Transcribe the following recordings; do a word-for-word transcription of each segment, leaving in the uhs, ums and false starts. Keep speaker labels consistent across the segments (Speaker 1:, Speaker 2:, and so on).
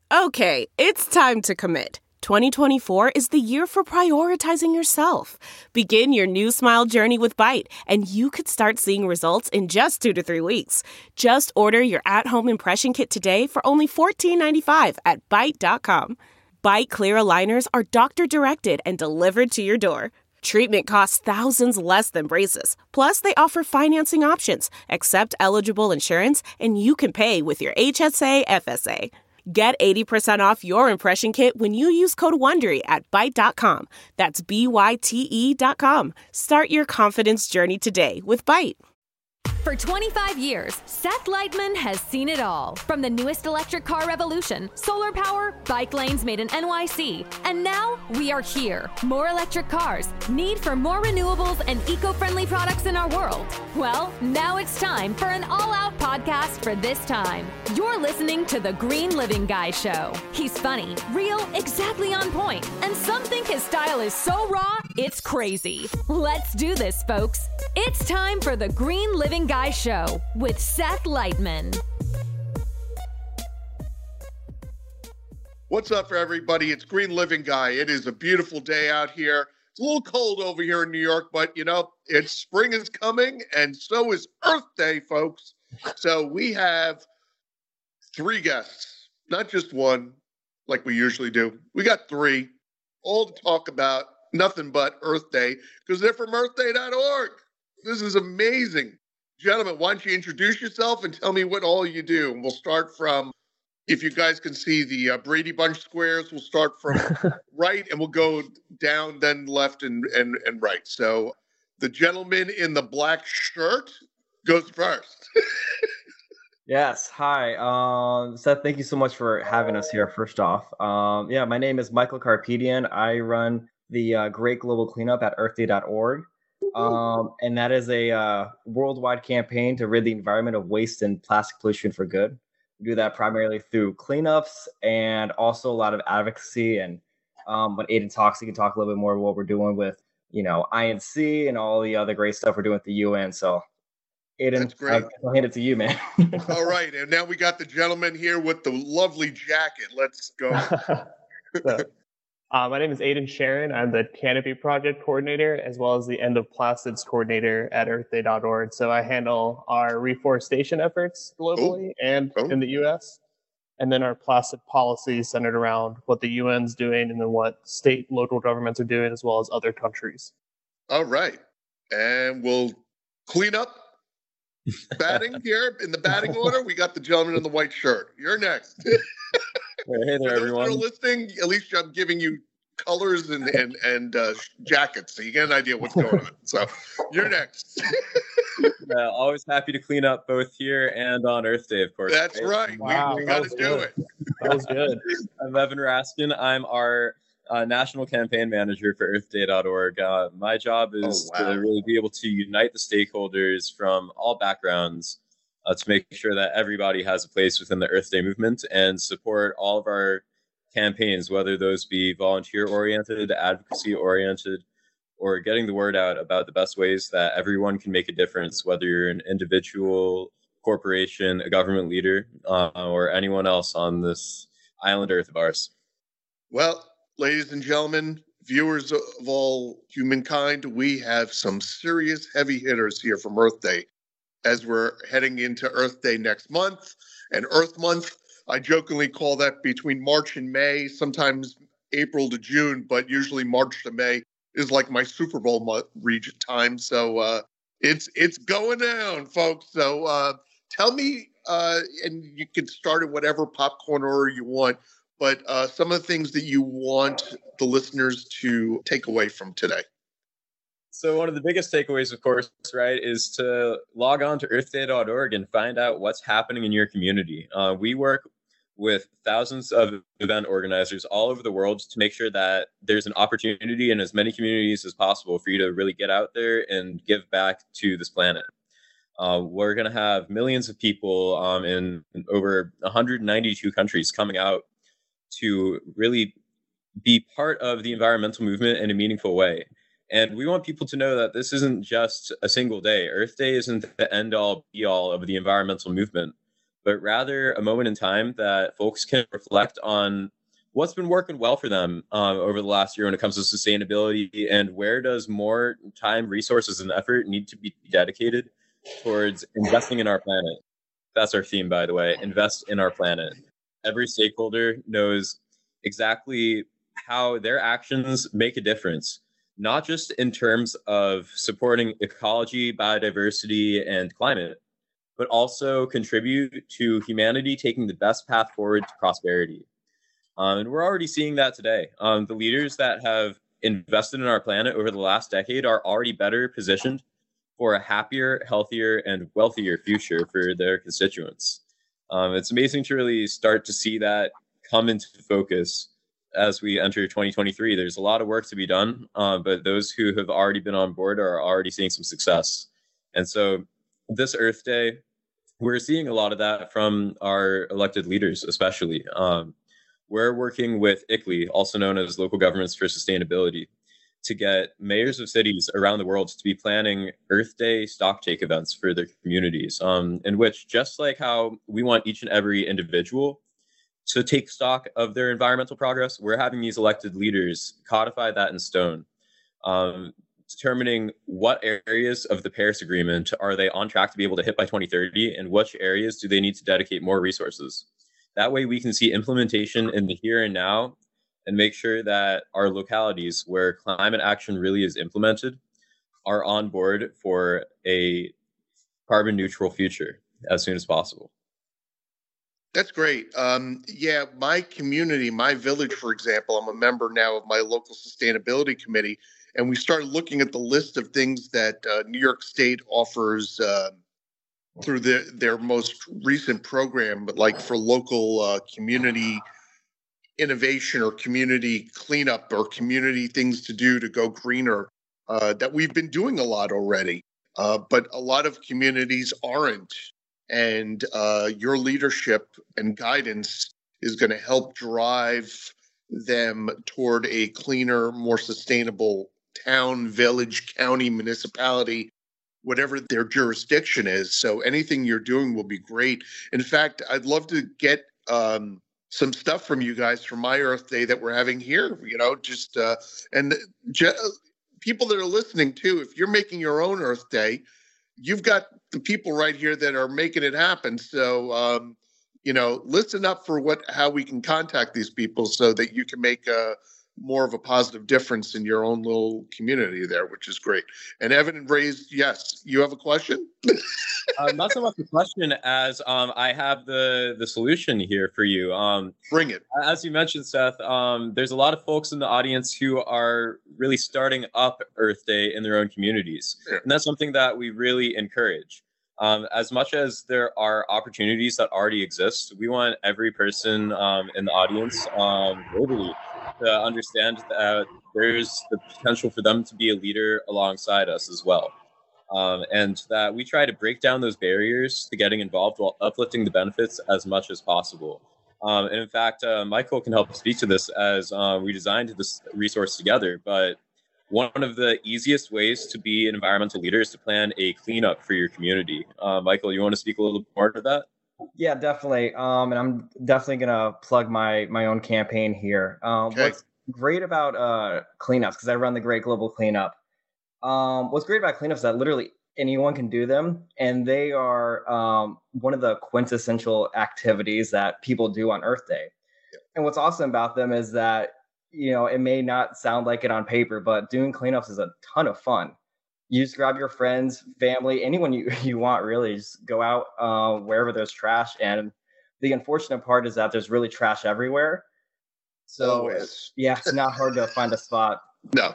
Speaker 1: Okay, it's time to commit. twenty twenty-four is the year for prioritizing yourself. Begin your new smile journey with Byte, and you could start seeing results in just two to three weeks. Just order your at-home impression kit today for only fourteen ninety-five at byte dot com. Byte clear aligners are doctor-directed and delivered to your door. Treatment costs thousands less than braces. Plus, they offer financing options, accept eligible insurance, and you can pay with your H S A F S A. Get eighty percent off your impression kit when you use code WONDERY at byte dot com. That's B Y T E dot com. Start your confidence journey today with Byte.
Speaker 2: For twenty-five years, Seth Leitman has seen it all. From the newest electric car revolution, solar power, bike lanes made in N Y C. And now we are here. More electric cars, need for more renewables and eco-friendly products in our world. Well, now it's time for an all-out podcast for this time. You're listening to The Green Living Guy Show. He's funny, real, exactly on point, and some think his style is so raw, it's crazy. Let's do this, folks. It's time for The Green Living Guy Show with Seth Leitman.
Speaker 3: What's up, everybody? It's Green Living Guy. It is a beautiful day out here. It's a little cold over here in New York, but, you know, it's spring is coming, and so is Earth Day, folks. So we have three guests, not just one, like we usually do. We got three, all to talk about nothing but Earth Day, because they're from earth day dot org. This is amazing. Gentlemen, why don't you introduce yourself and tell me what all you do? And we'll start from, if you guys can see the uh, Brady Bunch squares, we'll start from right and we'll go down, then left and, and, and right. So the gentleman in the black shirt goes first.
Speaker 4: Yes. Hi. Um, Seth, thank you so much for having us here, first off. Um, yeah, my name is Michael Carpedian. I run the uh, Great Global Cleanup at earth day dot org. Um, and that is a uh, worldwide campaign to rid the environment of waste and plastic pollution for good. We do that primarily through cleanups and also a lot of advocacy. And um, when Aiden talks, he can talk a little bit more about what we're doing with, you know, I N C and all the other great stuff we're doing with the U N. So, Aiden,
Speaker 3: That's great.
Speaker 4: I'll hand it to you, man.
Speaker 3: All right. And now we got the gentleman here with the lovely jacket. Let's go.
Speaker 5: so, Uh, my name is Aiden Sharon. I'm the Canopy Project Coordinator as well as the End of Plastids Coordinator at earth day dot org. So I handle our reforestation efforts globally oh. and oh. in the U S, and then our plastic policy centered around what the U N's doing and then what state and local governments are doing as well as other countries.
Speaker 3: All right. And we'll clean up batting here in the batting order. We got the gentleman in the white shirt. You're next.
Speaker 4: Hey there, everyone.
Speaker 3: For listening, at least I'm giving you colors and and, and uh, jackets, so you get an idea what's going on. So you're next.
Speaker 4: Yeah, always happy to clean up both here and on Earth Day, of course.
Speaker 3: That's right.
Speaker 5: Wow,
Speaker 3: we we got to do
Speaker 5: good.
Speaker 3: it.
Speaker 5: That was good.
Speaker 4: I'm Evan Raskin. I'm our uh, national campaign manager for earth day dot org. Uh, my job is
Speaker 3: oh, wow.
Speaker 4: to really be able to unite the stakeholders from all backgrounds Uh, to make sure that everybody has a place within the Earth Day movement and support all of our campaigns, whether those be volunteer-oriented, advocacy-oriented, or getting the word out about the best ways that everyone can make a difference, whether you're an individual, corporation, a government leader, uh, or anyone else on this island Earth of ours.
Speaker 3: Well, ladies and gentlemen, viewers of all humankind, we have some serious heavy hitters here from Earth Day. As we're heading into Earth Day next month and Earth Month. I jokingly call that between March and May, sometimes April to June, but usually March to May is like my Super Bowl month, region time. So uh, it's it's going down, folks. So uh, tell me, uh, and you can start in whatever popcorn order you want, but uh, some of the things that you want the listeners to take away from today.
Speaker 4: So one of the biggest takeaways, of course, right, is to log on to earth day dot org and find out what's happening in your community. Uh, we work with thousands of event organizers all over the world to make sure that there's an opportunity in as many communities as possible for you to really get out there and give back to this planet. Uh, we're going to have millions of people um, in, in over one hundred ninety-two countries coming out to really be part of the environmental movement in a meaningful way. And we want people to know that this isn't just a single day. Earth Day isn't the end-all, be-all of the environmental movement, but rather a moment in time that folks can reflect on what's been working well for them um, over the last year when it comes to sustainability, and where does more time, resources, and effort need to be dedicated towards investing in our planet. That's our theme, by the way, invest in our planet. Every stakeholder knows exactly how their actions make a difference, not just in terms of supporting ecology, biodiversity, and climate, but also contribute to humanity taking the best path forward to prosperity. Um, and we're already seeing that today. Um, the leaders that have invested in our planet over the last decade are already better positioned for a happier, healthier, and wealthier future for their constituents. Um, it's amazing to really start to see that come into focus as we enter twenty twenty-three. There's a lot of work to be done, uh, but those who have already been on board are already seeing some success. And so this Earth Day, we're seeing a lot of that from our elected leaders, especially. Um, we're working with I C L I, also known as Local Governments for Sustainability, to get mayors of cities around the world to be planning Earth Day stocktake events for their communities, um, in which, just like how we want each and every individual to take stock of their environmental progress, we're having these elected leaders codify that in stone, um, determining what areas of the Paris Agreement are they on track to be able to hit by twenty thirty, and which areas do they need to dedicate more resources. That way we can see implementation in the here and now, and make sure that our localities where climate action really is implemented are on board for a carbon neutral future as soon as possible.
Speaker 3: That's great. Um, yeah, my community, my village, for example, I'm a member now of my local sustainability committee, and we started looking at the list of things that uh, New York State offers uh, through the, their most recent program, but like for local uh, community innovation or community cleanup or community things to do to go greener, uh, that we've been doing a lot already. Uh, but a lot of communities aren't. And uh, your leadership and guidance is going to help drive them toward a cleaner, more sustainable town, village, county, municipality, whatever their jurisdiction is. So anything you're doing will be great. In fact, I'd love to get um, some stuff from you guys for my Earth Day that we're having here, you know, just uh, and je- people that are listening too, if you're making your own Earth Day, you've got the people right here that are making it happen. So, um, you know, listen up for what, how we can contact these people so that you can make a more of a positive difference in your own little community there, which is great. And Evan raised, yes, you have a question?
Speaker 4: uh, not so much a question as um, I have the, the solution here for you. Um,
Speaker 3: Bring it.
Speaker 4: As you mentioned, Seth, um, there's a lot of folks in the audience who are really starting up Earth Day in their own communities. Yeah. And that's something that we really encourage. Um, as much as there are opportunities that already exist, we want every person um, in the audience um, globally to understand that there's the potential for them to be a leader alongside us as well. Um, and that we try to break down those barriers to getting involved while uplifting the benefits as much as possible. Um, and in fact, uh, Michael can help speak to this as uh, we designed this resource together. But one of the easiest ways to be an environmental leader is to plan a cleanup for your community. Uh, Michael, you want to speak a little more to that?
Speaker 6: Yeah, definitely. Um, and I'm definitely going to plug my my own campaign here. Um,
Speaker 3: okay.
Speaker 6: What's great about uh, cleanups, because I run the Great Global Cleanup, um, what's great about cleanups is that literally anyone can do them. And they are um, one of the quintessential activities that people do on Earth Day. Yeah. And what's awesome about them is that, you know, it may not sound like it on paper, but doing cleanups is a ton of fun. You just grab your friends, family, anyone you, you want, really. Just go out uh, wherever there's trash. And the unfortunate part is that there's really trash everywhere. So,
Speaker 3: Always.
Speaker 6: yeah, it's not hard to find a spot.
Speaker 3: No.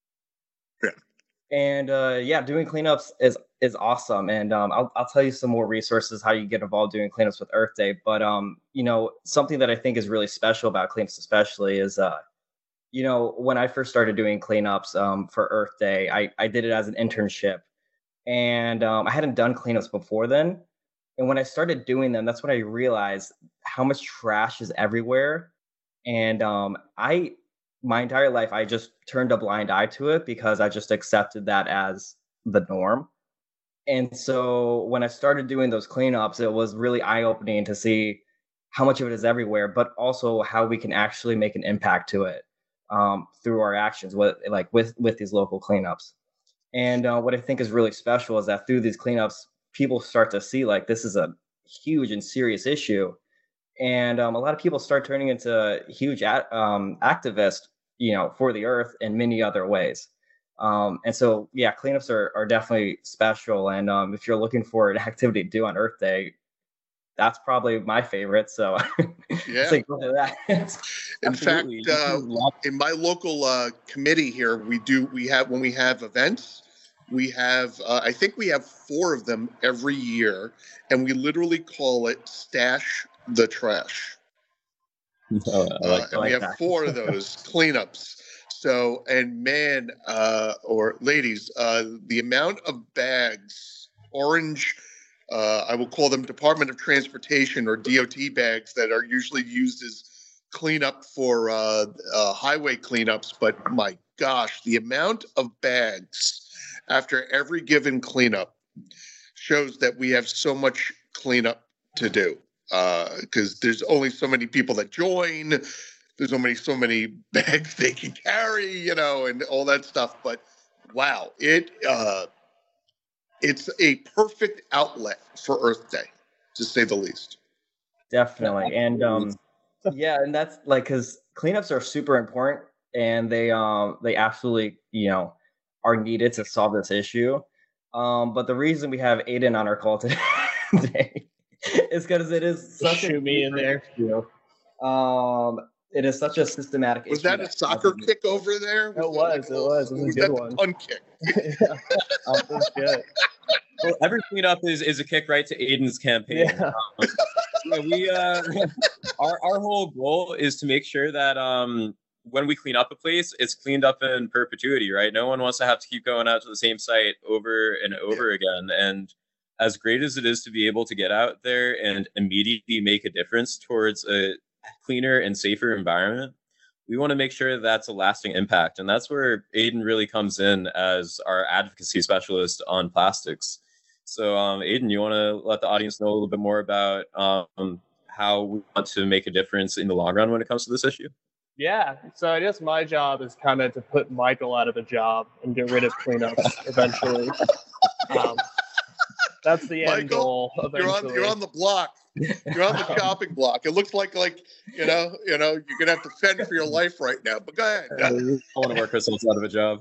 Speaker 3: Yeah.
Speaker 6: And, uh, yeah, doing cleanups is is awesome. And um, I'll, I'll tell you some more resources, how you get involved doing cleanups with Earth Day. But, um, you know, something that I think is really special about cleanups especially is uh, you know, when I first started doing cleanups um, for Earth Day, I, I did it as an internship. And um, I hadn't done cleanups before then. And when I started doing them, that's when I realized how much trash is everywhere. And um, I, my entire life, I just turned a blind eye to it because I just accepted that as the norm. And so when I started doing those cleanups, it was really eye-opening to see how much of it is everywhere, but also how we can actually make an impact to it um, through our actions, with, like with, with these local cleanups. And uh, what I think is really special is that through these cleanups, people start to see like this is a huge and serious issue. And um, a lot of people start turning into huge at, um, activists, you know, for the earth in many other ways. Um, and so, yeah, cleanups are, are definitely special. And um, if you're looking for an activity to do on Earth Day, that's probably my favorite. So,
Speaker 3: yeah.
Speaker 6: so go for that.
Speaker 3: In fact, uh, in my local uh, committee here, we do we have when we have events, we have uh, I think we have four of them every year, and we literally call it Stash the Trash.
Speaker 4: Oh, I like,
Speaker 3: uh, and
Speaker 6: I like
Speaker 3: we have
Speaker 6: that.
Speaker 3: four of those cleanups. So, and man, uh, or ladies, uh, the amount of bags, orange, uh, I will call them Department of Transportation or D O T bags that are usually used as cleanup for uh, uh, highway cleanups. But my gosh, the amount of bags after every given cleanup shows that we have so much cleanup to do because uh, there's only so many people that join. There's only so many bags they can carry, you know, and all that stuff. But wow, it uh, it's a perfect outlet for Earth Day, to say the least.
Speaker 6: Definitely. And um, yeah, and that's like because cleanups are super important, and they um they absolutely, you know, are needed to solve this issue. Um, but the reason we have Aiden on our call today is because it is such
Speaker 5: Shoot
Speaker 6: a
Speaker 5: me in there.
Speaker 6: issue. Um, it is such a systematic
Speaker 3: Was
Speaker 6: issue.
Speaker 3: that a soccer kick over there?
Speaker 5: It was, it was. It was a
Speaker 3: was
Speaker 5: good
Speaker 3: that
Speaker 5: one.
Speaker 3: the punt kick?
Speaker 5: Yeah, that was good.
Speaker 4: well, every cleanup is, is a kick right to Aiden's campaign.
Speaker 5: Yeah.
Speaker 4: Um, yeah, we uh, our our whole goal is to make sure that um when we clean up a place, it's cleaned up in perpetuity, right? No one wants to have to keep going out to the same site over and over again. And as great as it is to be able to get out there and immediately make a difference towards a cleaner and safer environment, we want to make sure that's a lasting impact. And that's where Aiden really comes in as our advocacy specialist on plastics. So um, Aiden, you want to let the audience know a little bit more about um, how we want to make a difference in the long run when it comes to this issue?
Speaker 5: Yeah, so I guess my job is kind of to put Michael out of a job and get rid of cleanups eventually. Um, that's the end
Speaker 3: Michael,
Speaker 5: goal eventually.
Speaker 3: You're on, you're on the block. You're on the chopping block. It looks like, like you know, you know, you're gonna have to fend for your life right now. But go ahead.
Speaker 4: I want to work ourselves out of a job.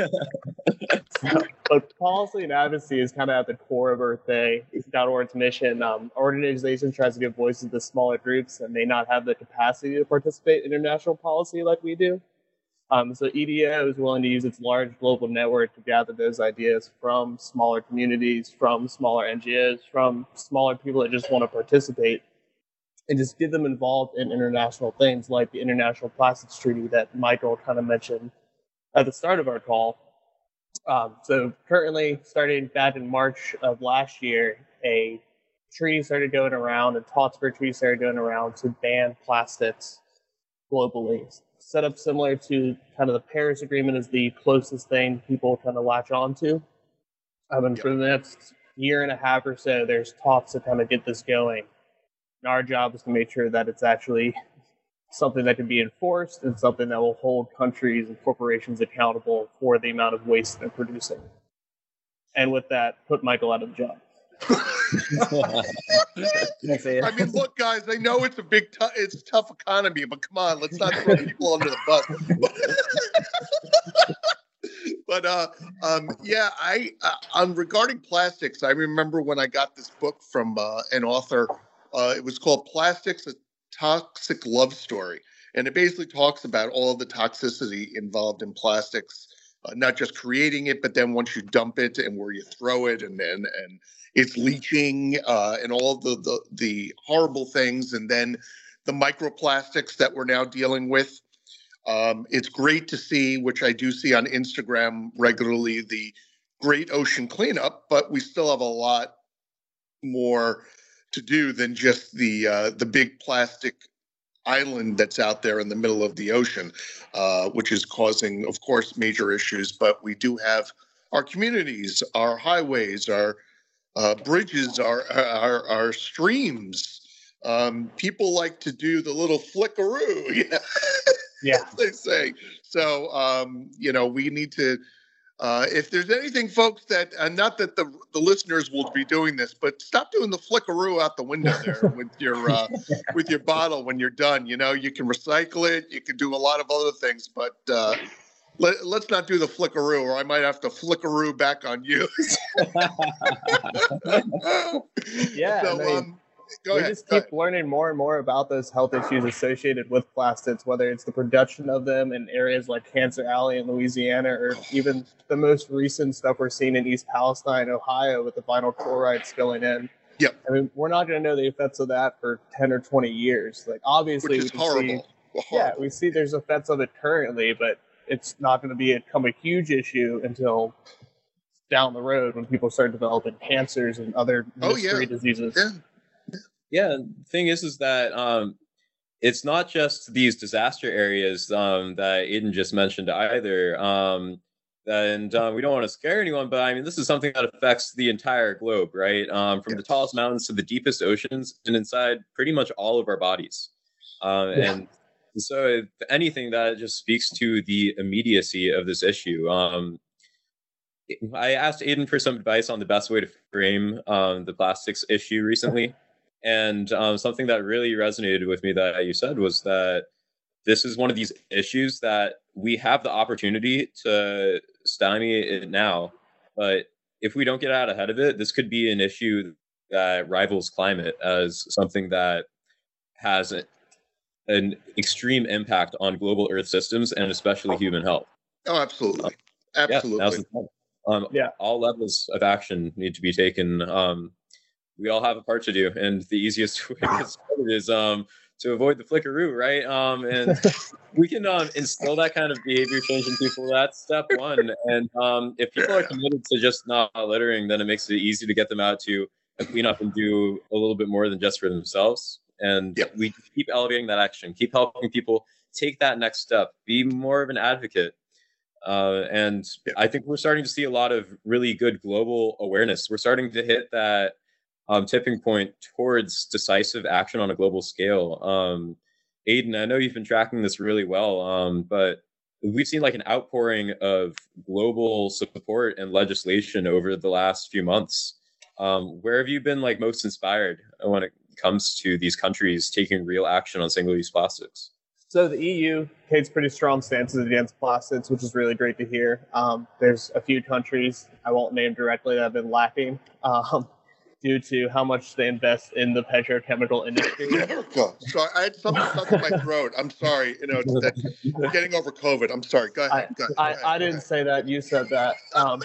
Speaker 5: But policy and advocacy is kind of at the core of Earth Day dot org's mission. Um, our organization tries to give voices to smaller groups that may not have the capacity to participate in international policy like we do. Um, so E D O is willing to use its large global network to gather those ideas from smaller communities, from smaller N G Os, from smaller people that just want to participate, and just get them involved in international things like the International Plastics Treaty that Michael kind of mentioned at the start of our call. Um, so currently, starting back in March of last year, a treaty started going around, and talks for a treaty started going around to ban plastics globally. Set up similar to kind of the Paris Agreement is the closest thing people kind of latch on to. Um, and
Speaker 3: Yep.
Speaker 5: for the next year and a half or so, there's talks to kind of get this going. And our job is to make sure that it's actually something that can be enforced and something that will hold countries and corporations accountable for the amount of waste they're producing. And with that, put Michael out of the job.
Speaker 6: Thanks, Aiden.
Speaker 3: I mean, look, guys. I know it's a big, t- it's a tough economy, but come on, let's not throw people under the bus. But uh, um, yeah, I uh, on regarding plastics, I remember when I got this book from uh, an author. Uh, it was called "Plastics: A Toxic Love Story," and it basically talks about all of the toxicity involved in plastics, uh, not just creating it, but then once you dump it and where you throw it, and and and it's leaching, uh, and all the, the the horrible things, and then the microplastics that we're now dealing with. Um, it's great to see, which I do see on Instagram regularly, the Great Ocean Cleanup, but we still have a lot more to do than just the uh, the big plastic island that's out there in the middle of the ocean, uh, which is causing, of course, major issues. But we do have our communities, our highways, our uh, bridges, our, our, our streams. Um, people like to do the little flickaroo, you know?
Speaker 5: Yeah.
Speaker 3: as they say. So, um, you know, we need to, uh, if there's anything, folks, that, uh, not that the the listeners will be doing this, but stop doing the flickaroo out the window there with your uh, with your bottle when you're done. You know, you can recycle it, you can do a lot of other things, but uh, let, let's not do the flickaroo, or I might have to flickaroo back on you.
Speaker 5: Yeah.
Speaker 3: So,
Speaker 5: I mean,
Speaker 3: um, go
Speaker 5: we
Speaker 3: ahead.
Speaker 5: just
Speaker 3: go
Speaker 5: keep
Speaker 3: ahead.
Speaker 5: learning more and more about those health issues associated with plastics, whether it's the production of them in areas like Cancer Alley in Louisiana, or even the most recent stuff we're seeing in East Palestine, Ohio, with the vinyl chloride spilling in.
Speaker 3: Yep.
Speaker 5: I mean, we're not going to know the effects of that for ten or twenty years. Like, obviously,
Speaker 3: Which
Speaker 5: we
Speaker 3: is
Speaker 5: can
Speaker 3: horrible.
Speaker 5: see,
Speaker 3: Horrible.
Speaker 5: yeah, we see there's effects of it currently, but it's not going to be become a huge issue until down the road when people start developing cancers and other
Speaker 3: Oh,
Speaker 5: mystery
Speaker 3: yeah.
Speaker 5: diseases.
Speaker 3: Yeah.
Speaker 4: Yeah, the thing is, is that um, it's not just these disaster areas um, that Aiden just mentioned either. Um, and uh, we don't want to scare anyone, but I mean, this is something that affects the entire globe, right? Um, from
Speaker 3: Yes.
Speaker 4: the tallest mountains to the deepest oceans, and inside pretty much all of our bodies. Um,
Speaker 5: Yeah.
Speaker 4: And so, if anything, that just speaks to the immediacy of this issue. Um, I asked Aiden for some advice on the best way to frame um, the plastics issue recently. And um, something that really resonated with me that you said was that this is one of these issues that we have the opportunity to stymie it now. But if we don't get out ahead of it, this could be an issue that rivals climate as something that has a, an extreme impact on global Earth systems and especially human health.
Speaker 3: Oh, absolutely.
Speaker 4: Yeah,
Speaker 3: Absolutely.
Speaker 4: now's the time. Um,
Speaker 5: Yeah.
Speaker 4: All levels of action need to be taken. Um, we all have a part to do, and the easiest way to get started is um, to avoid the flickaroo, right? Um, and we can um, instill that kind of behavior change in people. That's step one. And um, if people are committed to just not littering, then it makes it easy to get them out to clean up and do a little bit more than just for themselves. And
Speaker 3: Yep.
Speaker 4: we keep elevating that action, keep helping people take that next step, be more of an advocate. Uh, and
Speaker 3: Yep.
Speaker 4: I think we're starting to see a lot of really good global awareness. We're starting to hit that um, tipping point towards decisive action on a global scale. Um, Aiden, I know you've been tracking this really well, um, but we've seen like an outpouring of global support and legislation over the last few months. Um, where have you been like most inspired when it comes to these countries taking real action on single-use plastics?
Speaker 5: So the E U takes pretty strong stances against plastics, which is really great to hear. Um, there's a few countries, I won't name directly, that have been lacking um, due to how much they invest in the petrochemical industry.
Speaker 3: God, sorry, I had something stuck in my throat. I'm sorry. You know, it's that, I'm getting over COVID. I'm sorry. Go ahead.
Speaker 5: I,
Speaker 3: go ahead,
Speaker 5: I,
Speaker 3: go ahead,
Speaker 5: I
Speaker 3: go
Speaker 5: didn't
Speaker 3: ahead.
Speaker 5: say that. You said that. Um,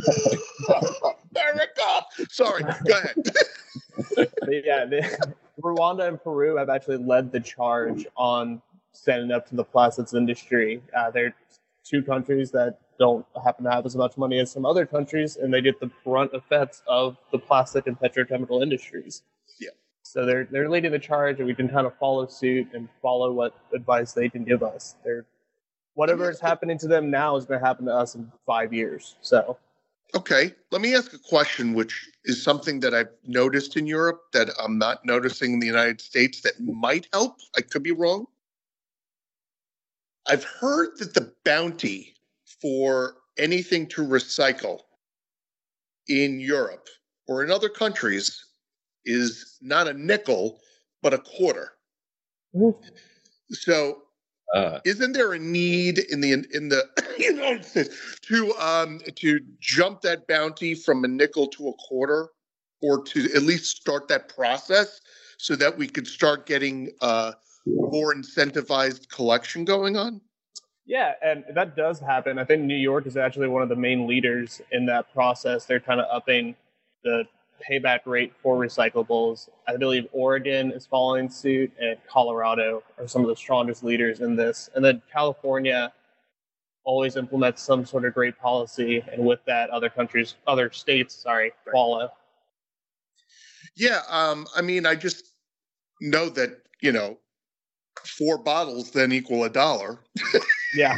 Speaker 3: America. Sorry. Go ahead.
Speaker 5: but yeah, the, Rwanda and Peru have actually led the charge on standing up to the plastics industry. Uh, they're two countries that don't happen to have as much money as some other countries, and they get the brunt effects of the plastic and petrochemical industries.
Speaker 3: Yeah.
Speaker 5: So they're they're leading the charge, and we can kind of follow suit and follow what advice they can give us. They're whatever is happening to them now is going to happen to us in five years. So.
Speaker 3: Okay, let me ask a question, which is something that I've noticed in Europe that I'm not noticing in the United States that might help. I could be wrong. I've heard that the bounty for anything to recycle in Europe or in other countries is not a nickel, but a quarter. So
Speaker 4: Uh,
Speaker 3: isn't there a need in the in the United States to um to jump that bounty from a nickel to a quarter, or to at least start that process so that we could start getting uh, more incentivized collection going on?
Speaker 5: Yeah, and that does happen. I think New York is actually one of the main leaders in that process. They're kind of upping the payback rate for recyclables. I believe Oregon is following suit, and Colorado are some of the strongest leaders in this. And then California always implements some sort of great policy, and with that, other countries, other states, sorry, follow.
Speaker 3: Yeah, um, I mean, I just know that, you know, four bottles then equal a dollar.
Speaker 5: Yeah.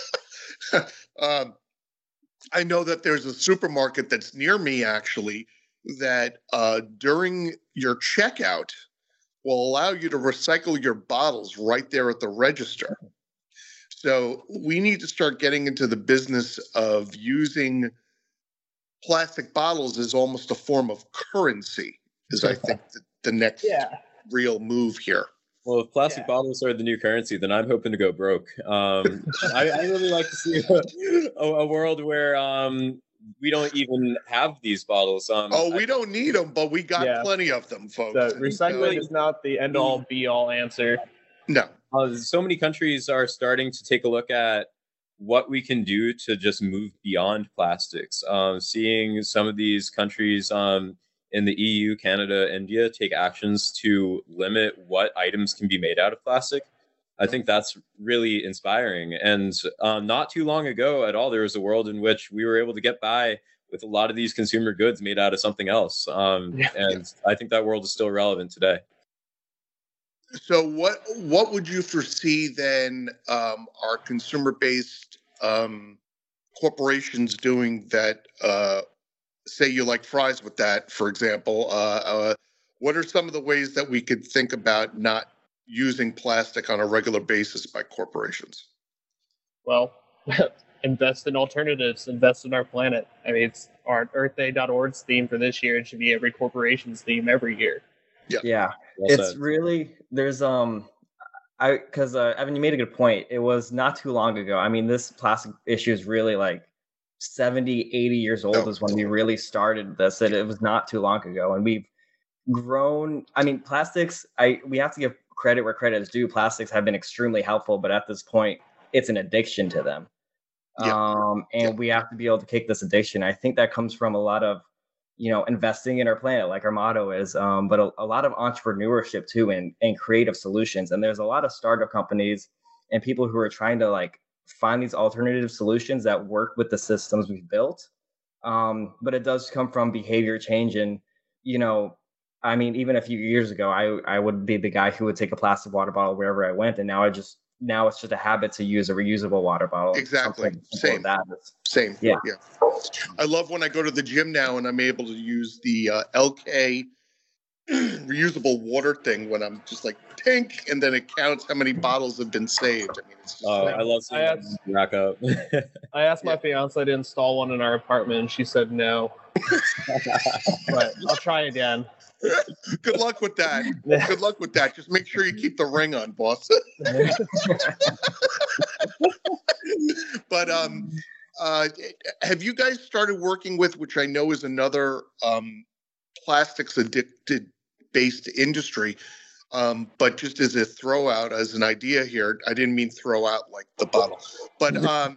Speaker 3: um, I know that there's a supermarket that's near me, actually, that uh, during your checkout will allow you to recycle your bottles right there at the register. So we need to start getting into the business of using plastic bottles as almost a form of currency, is I think the, the next
Speaker 5: Yeah.
Speaker 3: real move here.
Speaker 4: Well, if plastic
Speaker 5: Yeah.
Speaker 4: bottles are the new currency, then I'm hoping to go broke. Um, I, I really like to see a, a world where um, we don't even have these bottles. Um,
Speaker 3: Oh, we
Speaker 4: I-
Speaker 3: don't need them, but we got
Speaker 5: Yeah.
Speaker 3: plenty of them, folks.
Speaker 5: So
Speaker 3: And
Speaker 5: recycling
Speaker 3: so-
Speaker 5: is not the end-all, be-all answer.
Speaker 3: no.
Speaker 4: Uh, so many countries are starting to take a look at what we can do to just move beyond plastics. Um, seeing some of these countries um, in the E U, Canada, India take actions to limit what items can be made out of plastic. I think that's really inspiring. And um, not too long ago at all, there was a world in which we were able to get by with a lot of these consumer goods made out of something else. Um,
Speaker 5: Yeah.
Speaker 4: and I think that world is still relevant today.
Speaker 3: So what what would you foresee then um, are consumer-based um, corporations doing that, uh, say you like fries with that, for example, uh, uh, what are some of the ways that we could think about not using plastic on a regular basis by corporations?
Speaker 5: Well, invest in alternatives, invest in our planet. I mean, it's our Earth Day dot org's theme for this year. It should be every corporation's theme every year.
Speaker 6: Yeah,
Speaker 4: Well
Speaker 6: it's
Speaker 4: said.
Speaker 6: really there's um I because uh, Evan, you made a good point. It was not too long ago. I mean, this plastic issue is really like seventy, eighty years old
Speaker 3: Oh.
Speaker 6: is when we really started this. It, it was not too long ago, and we've grown. I mean, plastics. I we have to give credit where credit is due. Plastics have been extremely helpful, but at this point, it's an addiction to them.
Speaker 3: Yeah.
Speaker 6: Um, and
Speaker 3: Yeah.
Speaker 6: we have to be able to kick this addiction. I think that comes from a lot of you know, investing in our planet, like our motto is, um, but a, a lot of entrepreneurship too, and and creative solutions. And there's a lot of startup companies and people who are trying to like find these alternative solutions that work with the systems we've built. Um, but it does come from behavior change, and you know, I mean, even a few years ago, I I would be the guy who would take a plastic water bottle wherever I went, and now I just now it's just a habit to use a reusable water bottle.
Speaker 3: Exactly.
Speaker 6: Something simple
Speaker 3: Same.
Speaker 6: as that. It's-
Speaker 3: Same.
Speaker 6: Yeah.
Speaker 3: Yeah. I love when I go to the gym now and I'm able to use the uh, L K reusable water thing when I'm just like tink, and then it counts how many bottles have been saved. I mean, it's just
Speaker 4: Oh,
Speaker 3: like,
Speaker 4: I love seeing
Speaker 5: I
Speaker 4: that rack up.
Speaker 5: I asked my fiance to install one in our apartment, and she said no. But I'll try again.
Speaker 3: good luck with that. Good luck with that. Just make sure you keep the ring on, boss. But um, uh, have you guys started working with, which I know is another um, plastics addicted based industry, um, but just as a throw out, as an idea here, I didn't mean throw out like the bottle, but um,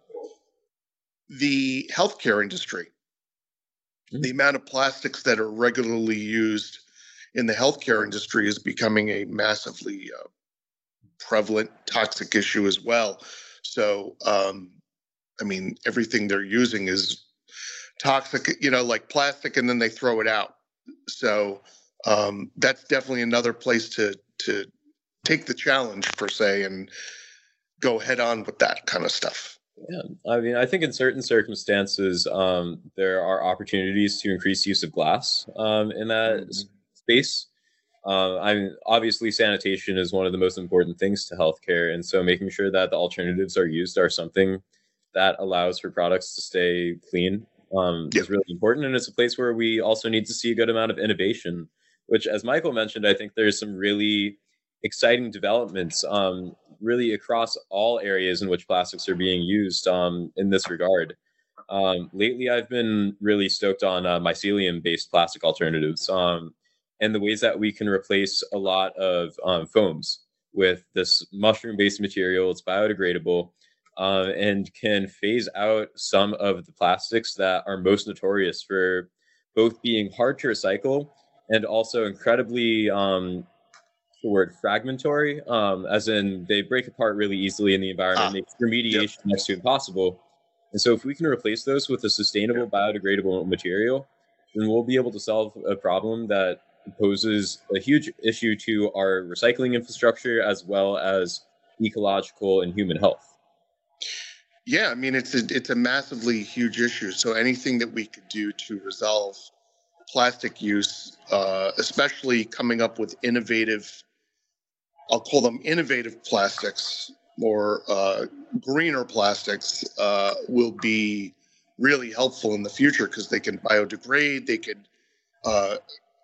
Speaker 3: the healthcare industry, the amount of plastics that are regularly used in the healthcare industry is becoming a massively uh, prevalent toxic issue as well. So, um, I mean, everything they're using is toxic, you know, like plastic, and then they throw it out. So um, that's definitely another place to to take the challenge per se and go head on with that kind of stuff.
Speaker 4: Yeah, I mean, I think in certain circumstances, um, there are opportunities to increase use of glass um, in that
Speaker 3: Mhm.
Speaker 4: s- space. Uh, I mean, obviously, sanitation is one of the most important things to healthcare, and so making sure that the alternatives are used are something that allows for products to stay clean um,
Speaker 3: Yeah.
Speaker 4: is really important. And it's a place where we also need to see a good amount of innovation, which, as Michael mentioned, I think there's some really exciting developments um, really across all areas in which plastics are being used um, in this regard. Um, lately, I've been really stoked on uh, mycelium-based plastic alternatives um, and the ways that we can replace a lot of um, foams with this mushroom-based material. It's biodegradable uh, and can phase out some of the plastics that are most notorious for both being hard to recycle and also incredibly um, the word fragmentary, um, as in they break apart really easily in the environment,
Speaker 3: Ah,
Speaker 4: makes remediation next to impossible. And so if we can replace those with a sustainable biodegradable material, then we'll be able to solve a problem that poses a huge issue to our recycling infrastructure as well as ecological and human health.
Speaker 3: Yeah, I mean, it's a it's a massively huge issue. So anything that we could do to resolve plastic use, uh, especially coming up with innovative, I'll call them innovative plastics, or uh, greener plastics, uh, will be really helpful in the future because they can biodegrade, they can uh,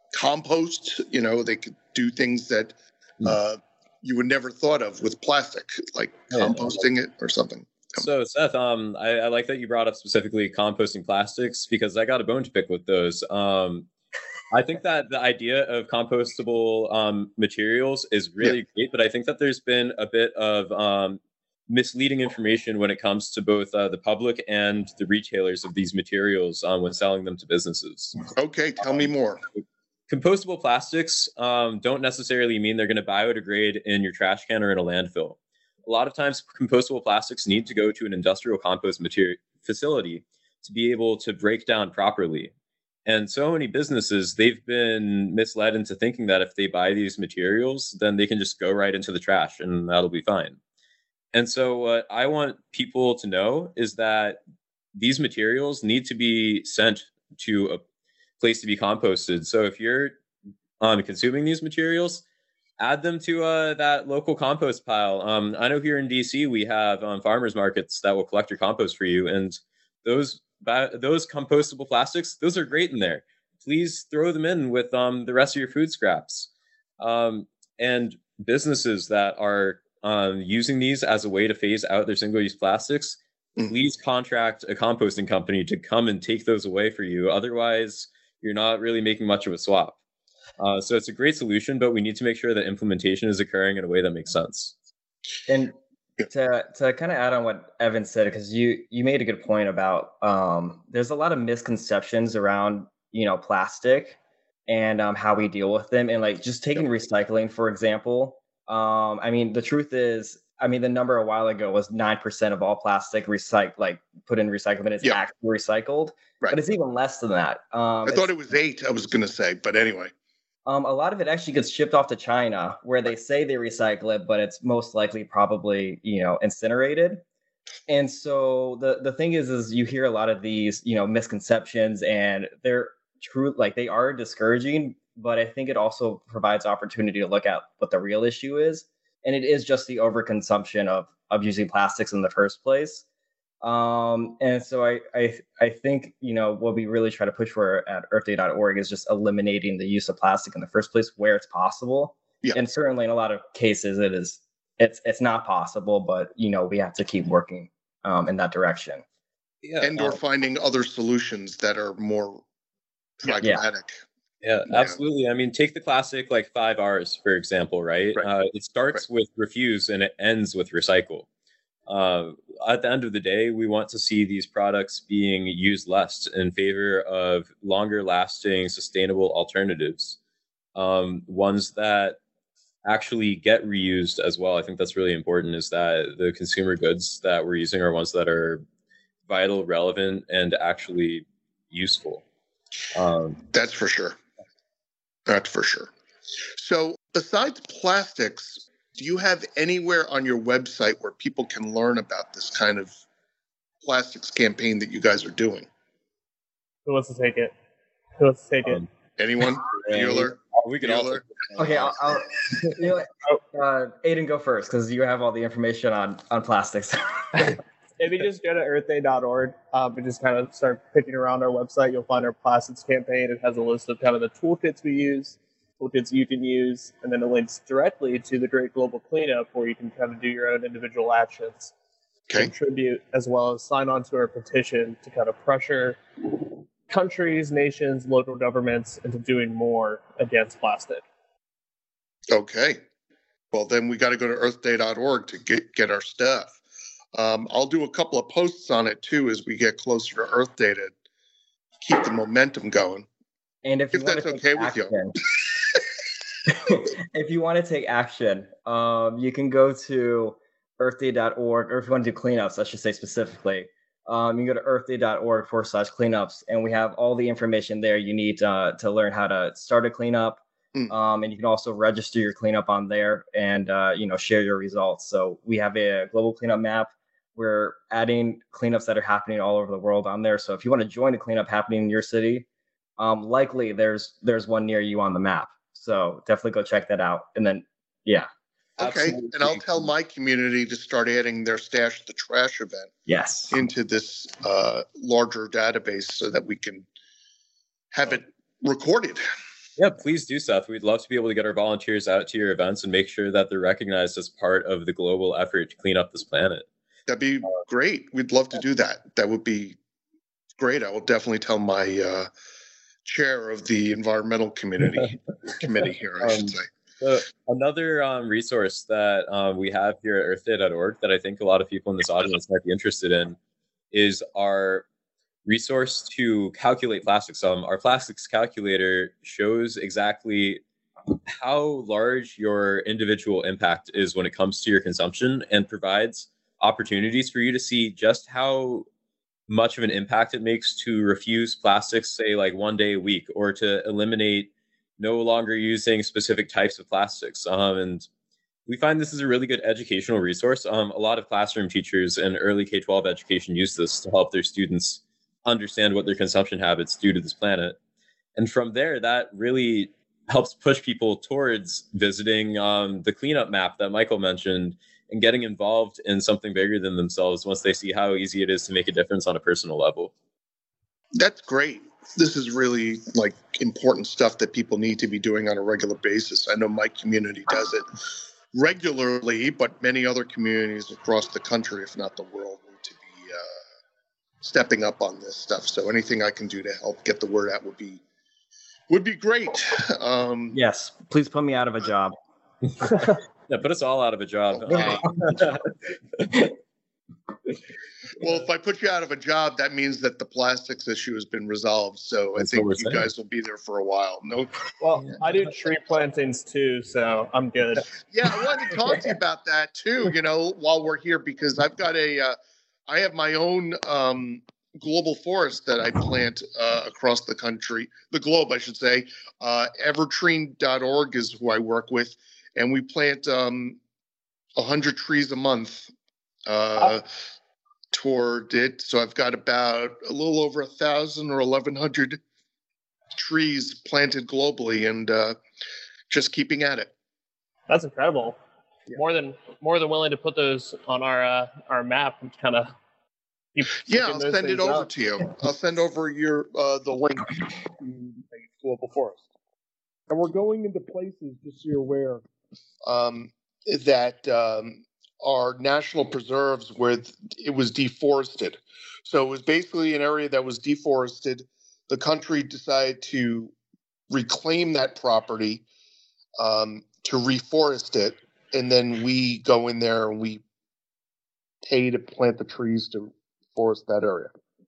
Speaker 3: compost, you know, they could do things that uh, you would never thought of with plastic, like composting it or something.
Speaker 4: So, Seth, um, I, I like that you brought up specifically composting plastics because I got a bone to pick with those. Um, I think that the idea of compostable um, materials is really yeah. great, but I think that there's been a bit of um, misleading information when it comes to both uh, the public and the retailers of these materials um, when selling them to businesses.
Speaker 3: Okay, tell me more.
Speaker 4: Compostable plastics um, don't necessarily mean they're going to biodegrade in your trash can or in a landfill. A lot of times, compostable plastics need to go to an industrial compost material facility to be able to break down properly. And so many businesses, they've been misled into thinking that if they buy these materials, then they can just go right into the trash and that'll be fine. And so what I want people to know is that these materials need to be sent to a place to be composted. So if you're um, consuming these materials, add them to uh, that local compost pile. Um, I know here in D C, we have um, farmers markets that will collect your compost for you. And those those compostable plastics, those are great in there. Please throw them in with um, the rest of your food scraps. Um, and businesses that are um, using these as a way to phase out their single-use plastics, mm. please contract a composting company to come and take those away for you. Otherwise, you're not really making much of a swap. Uh, so it's a great solution, but we need to make sure that implementation is occurring in a way that makes sense.
Speaker 6: And to to kind of add on what Evan said, because you you made a good point about um, there's a lot of misconceptions around, you know, plastic and um, how we deal with them. And like just taking recycling, for example, um, I mean, the truth is, I mean, the number a while ago was nine percent of all plastic recycled, like put in recycling, but it's yeah. actually recycled. Right. But it's even less than that. Um,
Speaker 3: I thought it was eight, I was going to say, but anyway.
Speaker 6: Um, a lot of it actually gets shipped off to China, where they say they recycle it, but it's most likely probably, you know, incinerated. And so the the thing is, is you hear a lot of these, you know, misconceptions, and they're true, like they are discouraging. But I think it also provides opportunity to look at what the real issue is, and it is just the overconsumption of of using plastics in the first place. Um, and so I, I, I think, you know, what we really try to push for at earth day dot org is just eliminating the use of plastic in the first place where it's possible. Yeah. And certainly in a lot of cases it is, it's, it's not possible, but, you know, we have to keep working, um, in that direction.
Speaker 3: Yeah. And or finding other solutions that are more pragmatic.
Speaker 4: Yeah, yeah, absolutely. I mean, take the classic, like five R's, for example, right? right. Uh, it starts right. with refuse and it ends with recycle. Uh, at the end of the day, we want to see these products being used less in favor of longer lasting, sustainable alternatives. Um, ones that actually get reused as well. I think that's really important, is that the consumer goods that we're using are ones that are vital, relevant, and actually useful. Um,
Speaker 3: that's for sure. That's for sure. So besides plastics, do you have anywhere on your website where people can learn about this kind of plastics campaign that you guys are doing?
Speaker 5: Who wants to take it? Who wants to take
Speaker 3: um, it? Anyone? Bueller?
Speaker 4: We can also.
Speaker 6: Okay, I'll, I'll you know, uh, Aiden, go first because you have all the information on, on plastics.
Speaker 5: If you just go to earth day dot org um, and just kind of start picking around our website, you'll find our plastics campaign. It has a list of kind of the toolkits we use, toolkits you can use, and then it links directly to the Great Global Cleanup where you can kind of do your own individual actions,
Speaker 3: okay.
Speaker 5: contribute, as well as sign on to our petition to kind of pressure countries, nations, local governments into doing more against plastic.
Speaker 3: Okay. Well, then we got to go to earth day dot org to get, get our stuff. Um, I'll do a couple of posts on it, too, as we get closer to Earth Day to keep the momentum going.
Speaker 6: And if, you
Speaker 3: if that's okay action, with
Speaker 6: you. If you want to take action, um, you can go to earth day dot org, or if you want to do cleanups, I should say specifically, um, you can go to earth day dot org forward slash cleanups, and we have all the information there you need uh, to learn how to start a cleanup. Mm. Um, and you can also register your cleanup on there and, uh, you know, share your results. So we have a global cleanup map. We're adding cleanups that are happening all over the world on there. So if you want to join a cleanup happening in your city, um, likely there's there's one near you on the map. So definitely go check that out. And then, yeah.
Speaker 3: Okay,
Speaker 4: Absolutely.
Speaker 3: and I'll tell my community to start adding their Stash the Trash event
Speaker 6: Yes.
Speaker 3: into this uh, larger database so that we can have it recorded.
Speaker 4: Yeah, please do, Seth. We'd love to be able to get our volunteers out to your events and make sure that they're recognized as part of the global effort to clean up this planet.
Speaker 3: That'd be great. We'd love to do that. That would be great. I will definitely tell my uh, chair of the environmental community committee here, I should
Speaker 4: Um,
Speaker 3: say.
Speaker 4: So another um, resource that um, we have here at earth day dot org that I think a lot of people in this audience might be interested in is our resource to calculate plastics. Um, our plastics calculator shows exactly how large your individual impact is when it comes to your consumption and provides opportunities for you to see just how much of an impact it makes to refuse plastics, say like one day a week, or to eliminate no longer using specific types of plastics. Um, and we find this is a really good educational resource. Um, a lot of classroom teachers and early K twelve education use this to help their students understand what their consumption habits do to this planet. And from there, that really helps push people towards visiting um, the cleanup map that Michael mentioned and getting involved in something bigger than themselves once they see how easy it is to make a difference on a personal level.
Speaker 3: That's great. This is really like important stuff that people need to be doing on a regular basis. I know my community does it regularly, but many other communities across the country, if not the world, need to be uh, stepping up on this stuff. So anything I can do to help get the word out would be would be great. Um,
Speaker 6: Yes. Please put me out of a job.
Speaker 4: Yeah, put us all out of a job. Um,
Speaker 3: Well, if I put you out of a job, that means that the plastics issue has been resolved. So
Speaker 4: That's
Speaker 3: I think
Speaker 4: what
Speaker 3: you
Speaker 4: we're saying.
Speaker 3: guys will be there for a while. No,
Speaker 5: Well, I do tree plantings too, so I'm good.
Speaker 3: yeah, I wanted to talk to you about that too. You know, while we're here, because I've got a, uh, I have my own um, global forest that I plant uh, across the country, the globe, I should say. Uh, evertree dot org is who I work with, and we plant um, one hundred trees a month. Uh, toward it. So I've got about a little over a thousand or eleven hundred trees planted globally, and uh, just keeping at it.
Speaker 5: That's incredible.
Speaker 3: Yeah.
Speaker 5: More than more than willing to put those on our uh, our map and kind of keep.
Speaker 3: Yeah,
Speaker 5: picking
Speaker 3: I'll
Speaker 5: those
Speaker 3: send it
Speaker 5: things
Speaker 3: over
Speaker 5: up.
Speaker 3: to you. I'll send over your uh, the link to the global forest. And we're going into places, just so you're aware, um, that um, are national preserves where it was deforested. So it was basically an area that was deforested. The country decided to reclaim that property, um, to reforest it, and then we go in there and we pay to plant the trees to forest that area.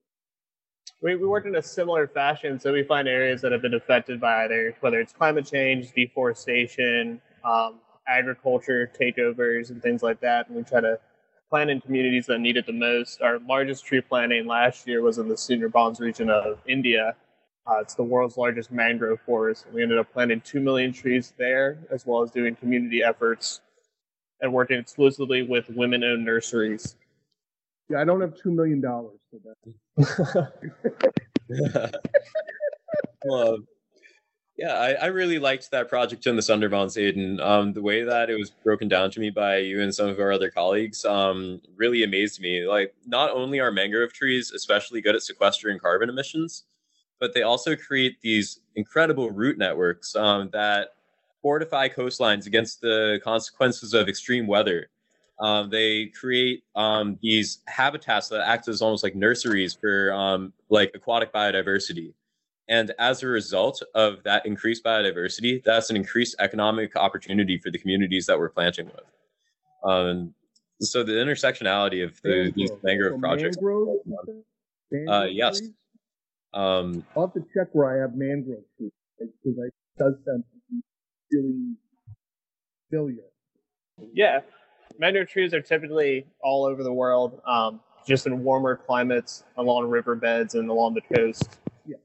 Speaker 5: We, we worked in a similar fashion, so we find areas that have been affected by either whether it's climate change, deforestation, um, agriculture takeovers, and things like that, and we try to plant in communities that need it the most. Our largest tree planting last year was in the Sundarbans region of India. Uh, it's the world's largest mangrove forest. We ended up planting two million trees there, as well as doing community efforts and working exclusively with women-owned nurseries.
Speaker 7: Yeah, I don't have two million dollars for that.
Speaker 4: well, yeah, I, I really liked that project in the Sundarbans, Aiden. Um, the way that it was broken down to me by you and some of our other colleagues um, really amazed me. Like, not only are mangrove trees especially good at sequestering carbon emissions, but they also create these incredible root networks um, that fortify coastlines against the consequences of extreme weather. Um, they create um, these habitats that act as almost like nurseries for um, like aquatic biodiversity. And as a result of that increased biodiversity, that's an increased economic opportunity for the communities that we're planting with. Um, so the intersectionality of the, these mangrove
Speaker 7: So
Speaker 4: projects.
Speaker 7: mangrove, mangrove
Speaker 4: Uh, yes.
Speaker 7: trees?
Speaker 4: Um,
Speaker 7: I'll have to check where I have mangrove trees, because it does sound really familiar.
Speaker 5: Yeah, mangrove trees are typically all over the world, um, just in warmer climates along riverbeds and along the coast.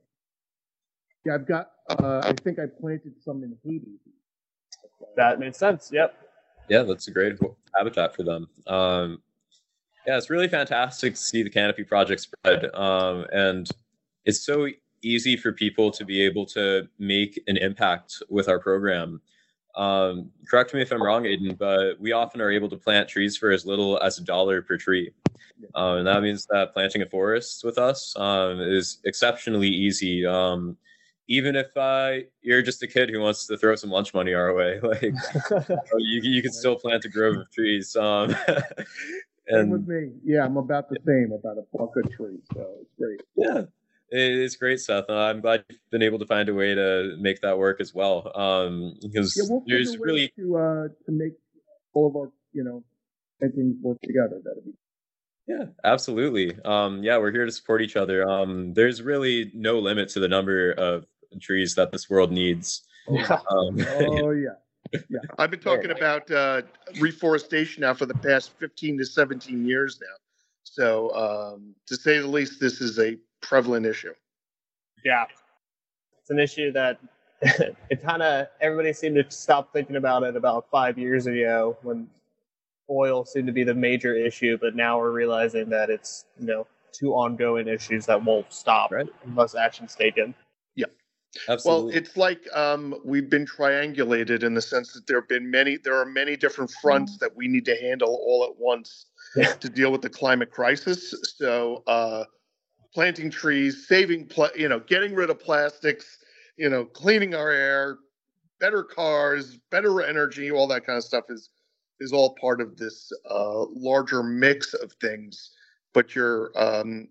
Speaker 7: Yeah, I've got, uh, I think I planted some in Haiti.
Speaker 5: That makes sense. Yep.
Speaker 4: yeah, that's a great habitat for them. Um, yeah, it's really fantastic to see the Canopy project spread. Um, and it's so easy for people to be able to make an impact with our program. Um, correct me if I'm wrong, Aiden, but we often are able to plant trees for as little as a dollar per tree. Um, and that means that planting a forest with us um, is exceptionally easy. Um, even if uh, you're just a kid who wants to throw some lunch money our way, like you, you can still plant a grove of trees. Um,
Speaker 7: Same
Speaker 4: and
Speaker 7: with me. Yeah, I'm about the same, about a buck of trees, so it's great.
Speaker 4: yeah, it's great, Seth. Uh, I'm glad you've been able to find a way to make that work as well. Um, because
Speaker 7: Yeah, we'll
Speaker 4: there's
Speaker 7: figure ways
Speaker 4: really
Speaker 7: to uh to make all of our you know things work together. That'd be
Speaker 4: yeah, absolutely. Um, yeah, we're here to support each other. Um, there's really no limit to the number of trees that this world needs.
Speaker 5: Yeah.
Speaker 4: Um,
Speaker 7: oh yeah. Yeah.
Speaker 3: I've been talking about uh, reforestation now for the past fifteen to seventeen years now. So, um, to say the least, this is a prevalent issue.
Speaker 5: Yeah. It's an issue that it kind of, everybody seemed to stop thinking about it about five years ago when oil seemed to be the major issue, but now we're realizing that it's, you know, two ongoing issues that won't stop
Speaker 4: Right.
Speaker 5: unless action's taken.
Speaker 4: absolutely.
Speaker 3: Well, it's like um, we've been triangulated in the sense that there have been many, there are many different fronts that we need to handle all at once
Speaker 5: Yeah.
Speaker 3: to deal with the climate crisis. So, uh, planting trees, saving, pla- you know, getting rid of plastics, you know, cleaning our air, better cars, better energy, all that kind of stuff is is all part of this uh, larger mix of things. But you're um,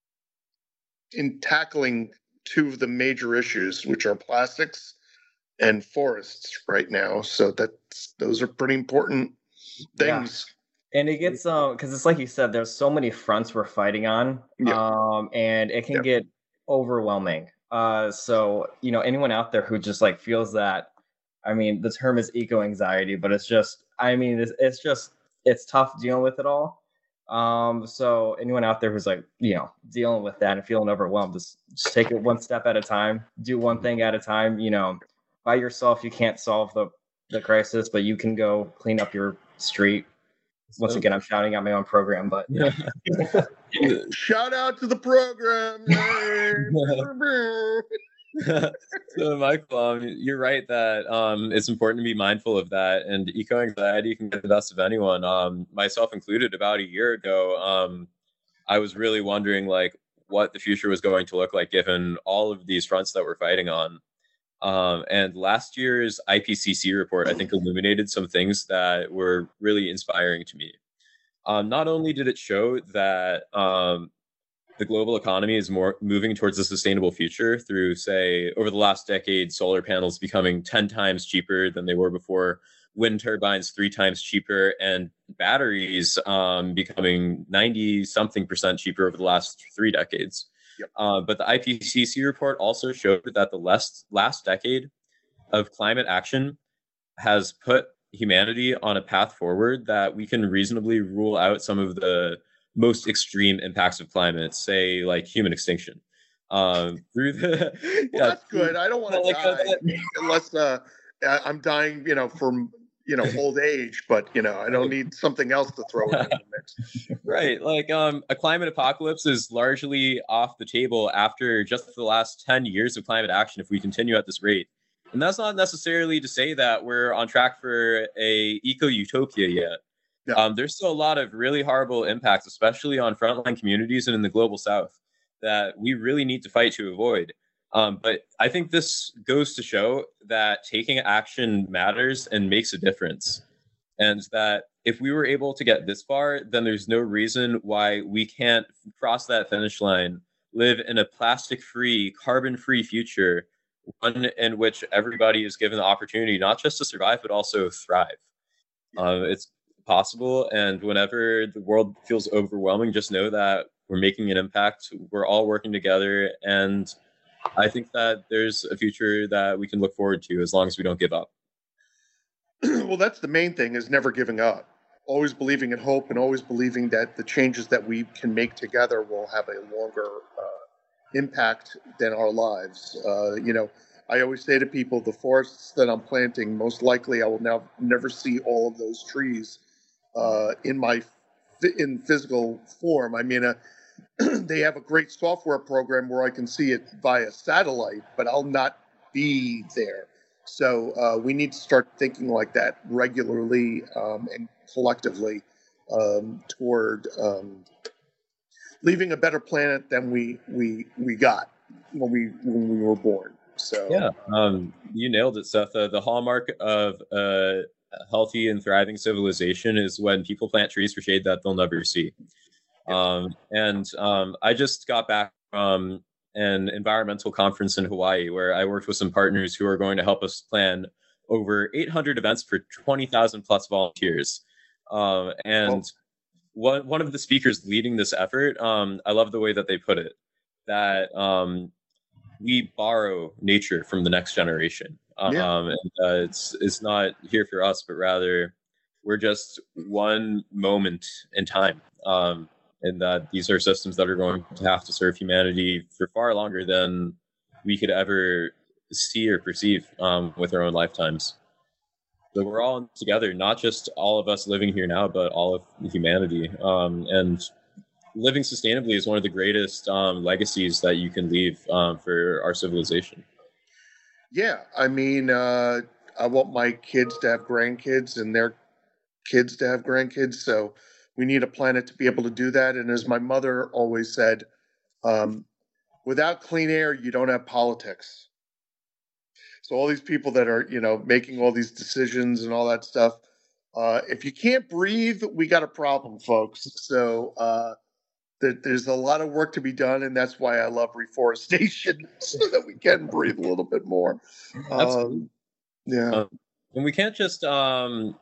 Speaker 3: in tackling two of the major issues, which are plastics and forests right now. So that's those are pretty important things.
Speaker 6: And it gets um because it's like you said, there's so many fronts we're fighting on,
Speaker 3: Yeah.
Speaker 6: um, and it can
Speaker 3: Yeah.
Speaker 6: get overwhelming. Uh, so you know, anyone out there who just like feels that, I mean, the term is eco anxiety, but it's just, I mean, it's, it's just it's tough dealing with it all. Um, so anyone out there who's like, you know, dealing with that and feeling overwhelmed, just, just take it one step at a time, do one thing at a time. You know, by yourself, you can't solve the the crisis, but you can go clean up your street. Once again, I'm shouting out my own program, but
Speaker 3: Shout out to the program.
Speaker 4: So, Michael, um, you're right that um, it's important to be mindful of that, and eco anxiety can get the best of anyone, um, myself included. About a year ago, um, I was really wondering like what the future was going to look like given all of these fronts that we're fighting on. Um, and last year's I P C C report, I think, illuminated some things that were really inspiring to me. Um, not only did it show that um, the global economy is more moving towards a sustainable future through, say, over the last decade, solar panels becoming ten times cheaper than they were before, wind turbines three times cheaper, and batteries um, becoming ninety something percent cheaper over the last three decades.
Speaker 3: Yep.
Speaker 4: Uh, but the I P C C report also showed that the last, last decade of climate action has put humanity on a path forward that we can reasonably rule out some of the most extreme impacts of climate, say like human extinction. Um, through the
Speaker 3: Well,
Speaker 4: yeah,
Speaker 3: that's good. I don't want to
Speaker 4: like, uh,
Speaker 3: die unless uh, I- I'm dying, you know, from you know old age. But you know, I don't need something else to throw in the mix.
Speaker 4: right, like um, a climate apocalypse is largely off the table after just the last ten years of climate action if we continue at this rate. And that's not necessarily to say that we're on track for a eco-utopia yet.
Speaker 3: Yeah.
Speaker 4: Um, there's still a lot of really horrible impacts, especially on frontline communities and in the global south, that we really need to fight to avoid. Um, but I think this goes to show that taking action matters and makes a difference. And that if we were able to get this far, then there's no reason why we can't cross that finish line, live in a plastic-free, carbon-free future, one in which everybody is given the opportunity not just to survive, but also thrive. Uh, it's possible, and whenever the world feels overwhelming, just know that we're making an impact. We're all working together, and I think that there's a future that we can look forward to as long as we don't give up.
Speaker 3: Well, that's the main thing: is never giving up, always believing in hope, and always believing that the changes that we can make together will have a longer uh, impact than our lives. Uh, you know, I always say to people, the forests that I'm planting, most likely I will now never see all of those trees uh, in my in physical form. I mean, uh, they have a great software program where I can see it via satellite, but I'll not be there. So uh, we need to start thinking like that regularly um, and collectively um, toward um, leaving a better planet than we we we got when we when we were born. So
Speaker 4: yeah, um, you nailed it, Seth. Uh, the hallmark of a healthy and thriving civilization is when people plant trees for shade that they'll never see. Um, and um, I just got back from an environmental conference in Hawaii where I worked with some partners who are going to help us plan over eight hundred events for twenty thousand plus volunteers. Um, and oh. one, one of the speakers leading this effort, um, I love the way that they put it, that um, we borrow nature from the next generation. Um, yeah. and uh, it's, it's not here for us, but rather we're just one moment in time. Um, and that these are systems that are going to have to serve humanity for far longer than we could ever see or perceive um, with our own lifetimes. So we're all together, not just all of us living here now, but all of humanity. Um, and living sustainably is one of the greatest um, legacies that you can leave um, for our civilization.
Speaker 3: Yeah, I mean, uh, I want my kids to have grandkids and their kids to have grandkids, so we need a planet to be able to do that. And as my mother always said, um, without clean air, you don't have politics. So all these people that are, you know, making all these decisions and all that stuff, uh, if you can't breathe, we got a problem, folks. So uh, th- there's a lot of work to be done, and that's why I love reforestation, so that we can breathe a little bit more. Um, yeah.
Speaker 4: Um, and we can't just... Um...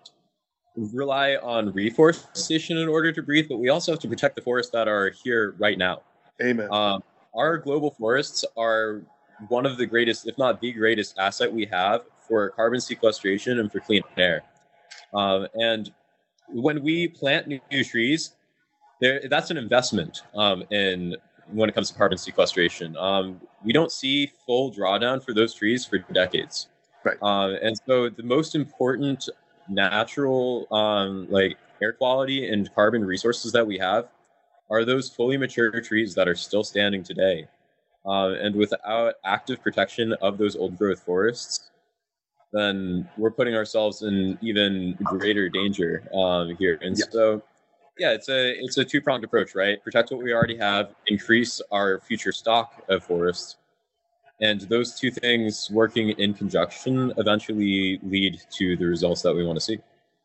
Speaker 4: rely on reforestation in order to breathe, but we also have to protect the forests that are here right now.
Speaker 3: Amen.
Speaker 4: Um, our global forests are one of the greatest, if not the greatest asset we have for carbon sequestration and for clean air. Um, and when we plant new, new trees, there, that's an investment um, in when it comes to carbon sequestration. Um, we don't see full drawdown for those trees for decades.
Speaker 3: Right.
Speaker 4: Um, and so the most important natural um, like air quality and carbon resources that we have are those fully mature trees that are still standing today. Uh, and without active protection of those old growth forests, then we're putting ourselves in even greater danger um, here. And yeah. so, yeah, it's a it's a two-pronged approach, right? Protect what we already have, increase our future stock of forests. And those two things working in conjunction eventually lead to the results that we want to see.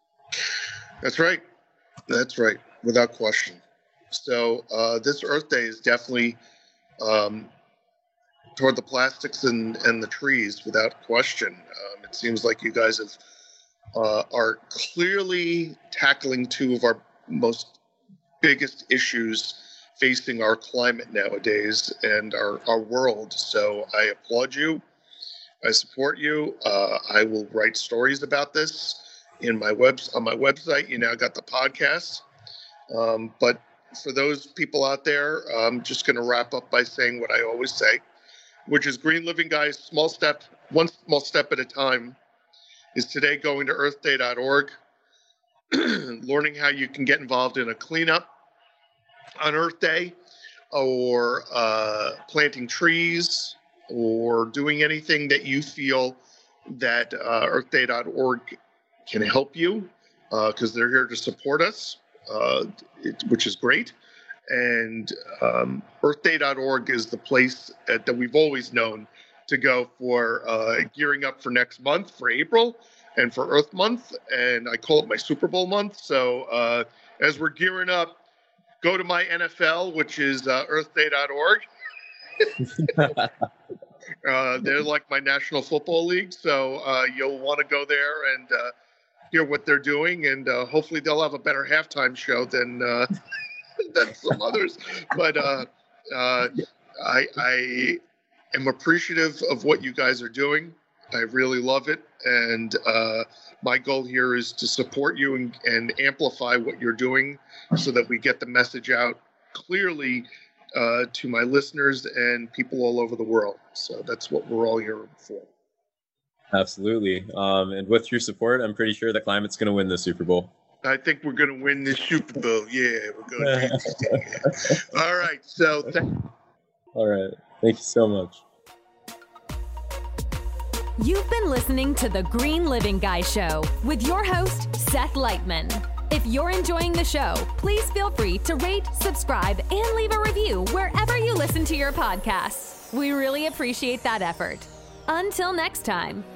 Speaker 3: That's right. That's right. Without question. So uh, this Earth Day is definitely um, toward the plastics and, and the trees, without question. Um, it seems like you guys have uh, are clearly tackling two of our most biggest issues facing our climate nowadays and our, our world. So I applaud you. I support you. Uh, I will write stories about this in my webs on my website. You now got the podcast. Um, but for those people out there, I'm just going to wrap up by saying what I always say, which is Green Living Guys, small step, one small step at a time, is today going to earth day dot org, learning how you can get involved in a cleanup on Earth Day, or uh, planting trees, or doing anything that you feel that uh, earth day dot org can help you, because uh, they're here to support us, uh, it, which is great. And um, earth day dot org is the place that, that we've always known to go for uh, gearing up for next month, for April, and for Earth Month. And I call it my Super Bowl month. So uh, as we're gearing up, go to my N F L, which is uh, earth day dot org. uh, they're like my National Football League, so uh, you'll want to go there and uh, hear what they're doing, and uh, hopefully they'll have a better halftime show than uh, than some others. But uh, uh, I, I am appreciative of what you guys are doing. I really love it, and uh, my goal here is to support you and, and amplify what you're doing so that we get the message out clearly uh, to my listeners and people all over the world. So that's what we're all here for.
Speaker 4: Absolutely. Um, and with your support, I'm pretty sure the climate's going to win the Super Bowl.
Speaker 3: I think we're going to win this Super Bowl. Yeah, we're going to beat this team. Yeah. All right. So, th-
Speaker 4: all right. Thank you so much.
Speaker 2: You've been listening to The Green Living Guy Show with your host, Seth Lightman. If you're enjoying the show, please feel free to rate, subscribe, and leave a review wherever you listen to your podcasts. We really appreciate that effort. Until next time.